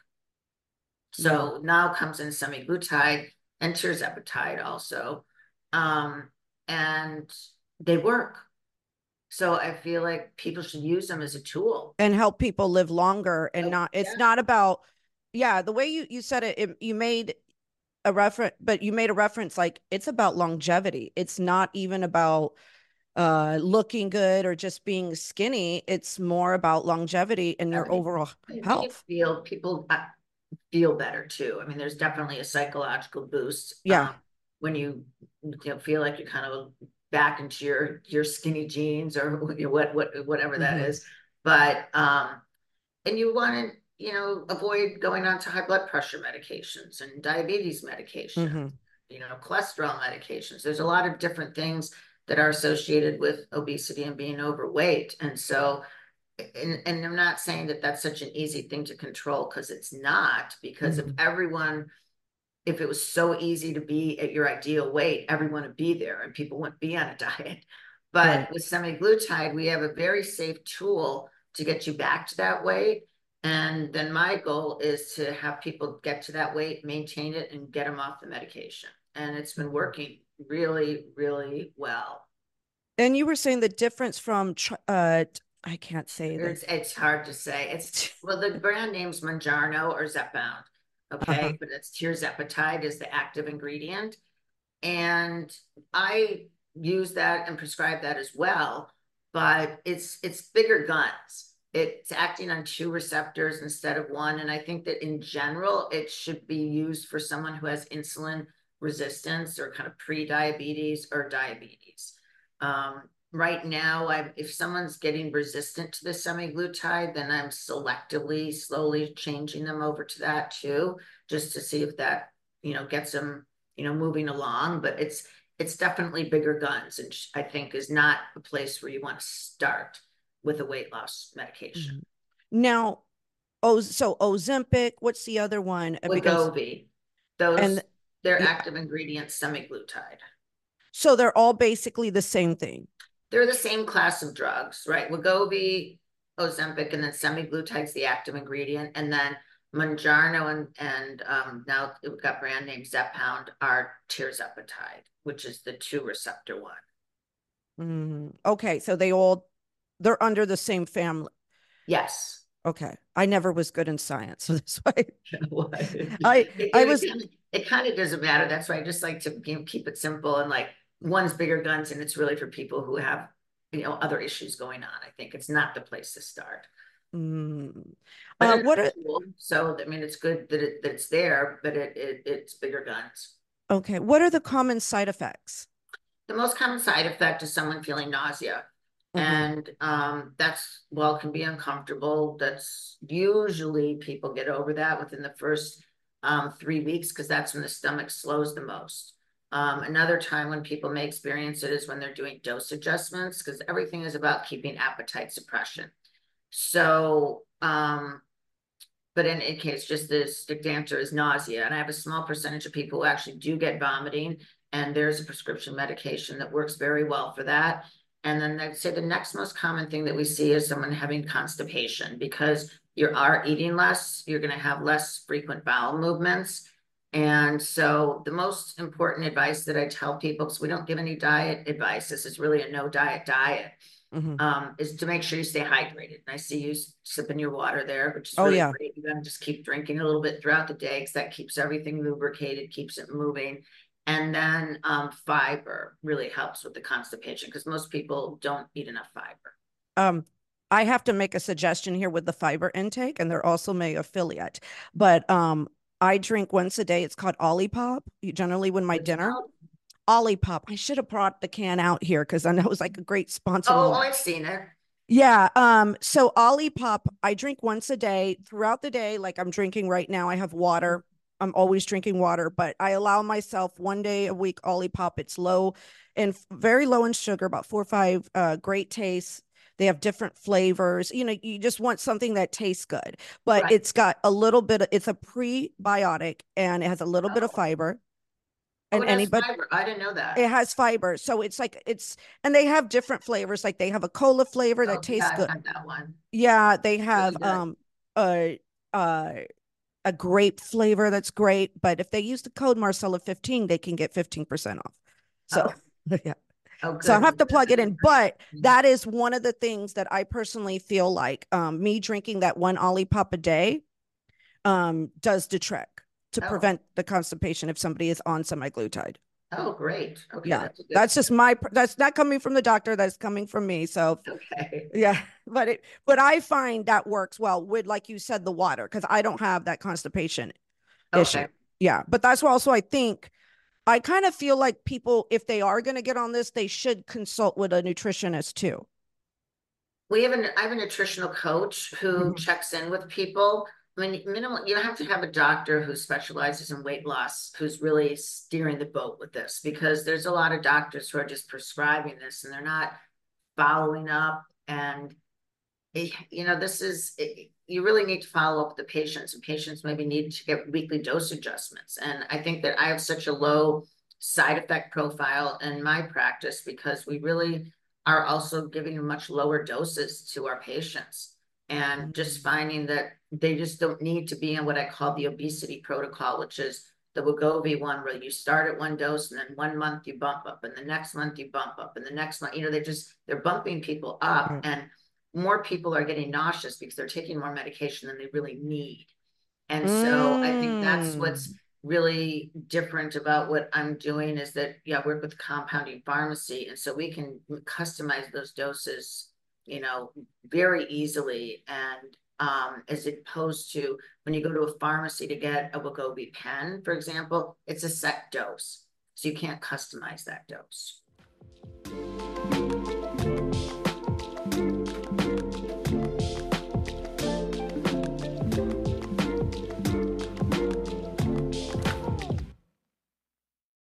Speaker 1: Yeah.
Speaker 2: So now comes in semaglutide and tirzepatide also, um, and they work. So I feel like people should use them as a tool.
Speaker 1: And help people live longer and
Speaker 2: Oh,
Speaker 1: not it's
Speaker 2: yeah.
Speaker 1: not about yeah, the way you you said it, it you made a reference but you made a reference like it's about longevity. It's not even about uh, looking good or just being skinny. It's more about longevity and your
Speaker 2: I mean,
Speaker 1: overall
Speaker 2: and you
Speaker 1: health.
Speaker 2: feel people uh, feel better too. I mean, there's definitely a psychological boost
Speaker 1: Yeah.
Speaker 2: um, when you, you know, feel like you're kind of back into your your skinny jeans or you know, what what whatever that
Speaker 1: Hmm.
Speaker 2: is. But um, and you want to, you know, avoid going on to high blood pressure medications and diabetes medication,
Speaker 1: Hmm.
Speaker 2: you know, cholesterol medications. There's a lot of different things that are associated with obesity and being overweight. And so, and, and I'm not saying that that's such an easy thing to control because it's not, because if
Speaker 1: Hmm.
Speaker 2: everyone, if it was so easy to be at your ideal weight, everyone would be there and people wouldn't be on a diet.
Speaker 1: Right.
Speaker 2: But with semaglutide, we have a very safe tool to get you back to that weight. And then my goal is to have people get to that weight, maintain it, and get them off the medication. And it's been working really, really well.
Speaker 1: And you were saying the difference from, uh, I can't say the,
Speaker 2: It's it's hard to say. It's well, the brand name's Mounjaro or Zepbound,
Speaker 1: uh-huh.
Speaker 2: okay, but it's tirzepatide is the active ingredient, and I use that and prescribe that as well. But it's it's bigger guns. It's acting on two receptors instead of one, and I think that in general it should be used for someone who has insulin resistance or kind of pre-diabetes or diabetes. Um, right now, I if someone's getting resistant to the semaglutide, then I'm selectively, slowly changing them over to that too, just to see if that, you know, gets them, you know, moving along. But it's it's definitely bigger guns, and I think is not a place where you want to start with a weight loss medication.
Speaker 1: Mhm. Now, oh, so Ozempic, what's the other one? It begins,
Speaker 2: Wegovy,
Speaker 1: and
Speaker 2: those they're
Speaker 1: yeah,
Speaker 2: active ingredients, semaglutide.
Speaker 1: so they're all basically the same thing.
Speaker 2: They're the same class of drugs, right? Wegovy, Ozempic, and then semaglutide's the active ingredient, and then Mounjaro and and um, now we've got brand name Zepbound are tirzepatide, which is the two receptor one.
Speaker 1: Mhm. Okay, so they all they're under the same family.
Speaker 2: Yes.
Speaker 1: Okay, I never was good in science, so that's why
Speaker 2: it,
Speaker 1: I I was.
Speaker 2: it, it kind of doesn't matter. That's why I just like to, you know, keep it simple and like one's bigger guns, and it's really for people who have, you know, other issues going on. I think it's not the place to start.
Speaker 1: Mm,
Speaker 2: But
Speaker 1: uh,
Speaker 2: it's
Speaker 1: what are
Speaker 2: cool. So I mean, it's good that it that it's there, but it, it it's bigger guns.
Speaker 1: okay? What are the common side effects?
Speaker 2: The most common side effect is someone feeling nausea.
Speaker 1: Hmm.
Speaker 2: And um, that's, well, can be uncomfortable. That's usually people get over that within the first um, three weeks because that's when the stomach slows the most. Um, another time when people may experience it is when they're doing dose adjustments because everything is about keeping appetite suppression. So, um, but in any case, just the strict answer is nausea. And I have a small percentage of people who actually do get vomiting, and there's a prescription medication that works very well for that. And then I'd say the next most common thing that we see is someone having constipation because you are eating less, you're going to have less frequent bowel movements. And so the most important advice that I tell people, because we don't give any diet advice, this is really a no diet diet,
Speaker 1: Hmm.
Speaker 2: um, is to make sure you stay hydrated. And I see you sipping your water there, which is
Speaker 1: Oh
Speaker 2: really
Speaker 1: yeah.
Speaker 2: great. You gotta just keep drinking a little bit throughout the day because that keeps everything lubricated, keeps it moving. And then um, fiber really helps with the constipation because most people don't eat enough fiber.
Speaker 1: Um, I have to make a suggestion here with the fiber intake, and they're also my affiliate. But um, I drink once a day. It's called Olipop. Generally, when my
Speaker 2: What's it
Speaker 1: dinner,
Speaker 2: called?
Speaker 1: Olipop. I should have brought the can out here because I know it was like a great sponsor
Speaker 2: Oh,
Speaker 1: moment.
Speaker 2: I've seen it.
Speaker 1: Yeah. Um, so Olipop, I drink once a day throughout the day, like I'm drinking right now. I have water. I'm always drinking water, but I allow myself one day a week Olipop. It's low and very low in sugar, about four or five, uh, great taste. They have different flavors. You know, you just want something that tastes good, but
Speaker 2: Right.
Speaker 1: it's got a little bit of, it's a prebiotic and it has a little bit of
Speaker 2: Oh,
Speaker 1: fiber.
Speaker 2: oh,
Speaker 1: And
Speaker 2: it has
Speaker 1: anybody,
Speaker 2: fiber. I didn't know
Speaker 1: it
Speaker 2: that.
Speaker 1: has fiber. So it's like, it's, and they have different flavors. Like they have a cola flavor that
Speaker 2: Oh, yeah,
Speaker 1: tastes
Speaker 2: I've
Speaker 1: good.
Speaker 2: had that one.
Speaker 1: Yeah, they
Speaker 2: Really
Speaker 1: have
Speaker 2: good.
Speaker 1: um a uh a grape flavor that's great, but if they use the code Marcella fifteen, they can get fifteen percent off. So
Speaker 2: Oh,
Speaker 1: yeah.
Speaker 2: oh,
Speaker 1: So I
Speaker 2: good.
Speaker 1: have to plug
Speaker 2: Good
Speaker 1: it in, but
Speaker 2: information.
Speaker 1: that is one of the things that I personally feel like um me drinking that one Olipop a day um does the trick to
Speaker 2: Oh,
Speaker 1: prevent the constipation if somebody is on semaglutide.
Speaker 2: Oh, great. Okay,
Speaker 1: Yeah,
Speaker 2: that's a good
Speaker 1: that's just
Speaker 2: start.
Speaker 1: my, that's not coming from the doctor, that's coming from me. So
Speaker 2: Okay.
Speaker 1: yeah, but it, but I find that works well with, like you said, the water, because I don't have that constipation issue.
Speaker 2: Okay.
Speaker 1: Yeah, but that's why also I think I kind of feel like people, if they are going to get on this, they should consult with a nutritionist too.
Speaker 2: We have an I have a nutritional coach who
Speaker 1: Mhm.
Speaker 2: checks in with people. I mean, minimal, you have to have a doctor who specializes in weight loss, who's really steering the boat with this, because there's a lot of doctors who are just prescribing this and they're not following up. And eh, you know, this is eh, you really need to follow up with the patients, and patients maybe need to get weekly dose adjustments. And I think that I have such a low side effect profile in my practice because we really are also giving much lower doses to our patients, and just
Speaker 1: Mm.
Speaker 2: finding that they just don't need to be in what I call the obesity protocol, which is the Wegovy one, where you start at one dose and then one month you bump up and the next month you bump up and the next month, you know, they just, they're bumping people up,
Speaker 1: Right.
Speaker 2: and more people are getting nauseous because they're taking more medication than they really need. And so I think that's what's
Speaker 1: Mm.
Speaker 2: really different about what I'm doing is that, yeah, I work with compounding pharmacy. And so we can customize those doses, you know, very easily. And um, as opposed to when you go to a pharmacy to get a Wegovy pen, for example, it's a set dose. So you can't customize that dose.